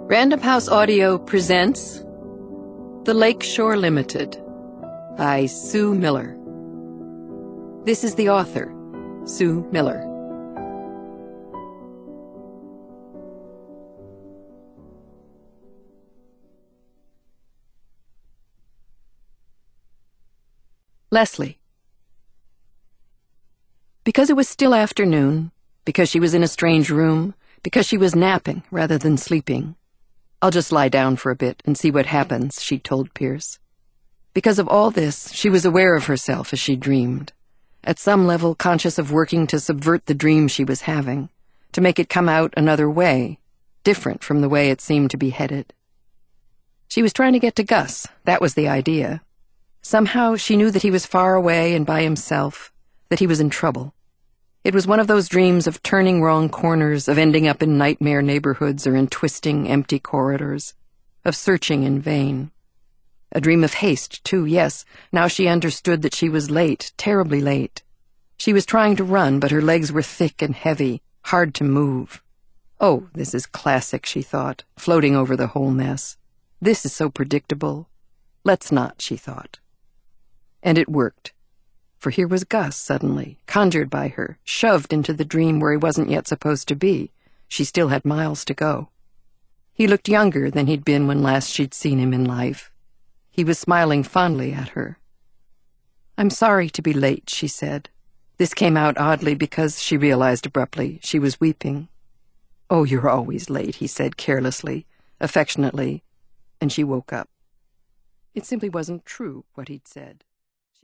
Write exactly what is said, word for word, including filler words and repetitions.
Random House Audio presents The Lakeshore Limited by Sue Miller. This is the author, Sue Miller. Leslie. Because it was still afternoon, because she was in a strange room, because she was napping rather than sleeping, "I'll just lie down for a bit and see what happens," she told Pierce. Because of all this, she was aware of herself as she dreamed, at some level conscious of working to subvert the dream she was having, to make it come out another way, different from the way it seemed to be headed. She was trying to get to Gus, that was the idea. Somehow she knew that he was far away and by himself, that he was in trouble. It was one of those dreams of turning wrong corners, of ending up in nightmare neighborhoods or in twisting, empty corridors, of searching in vain. A dream of haste, too, yes. Now she understood that she was late, terribly late. She was trying to run, but her legs were thick and heavy, hard to move. Oh, this is classic, she thought, floating over the whole mess. This is so predictable. Let's not, she thought. And it worked. For here was Gus, suddenly, conjured by her, shoved into the dream where he wasn't yet supposed to be. She still had miles to go. He looked younger than he'd been when last she'd seen him in life. He was smiling fondly at her. "I'm sorry to be late," she said. This came out oddly because, she realized abruptly, she was weeping. "Oh, you're always late," he said carelessly, affectionately, and she woke up. It simply wasn't true, what he'd said.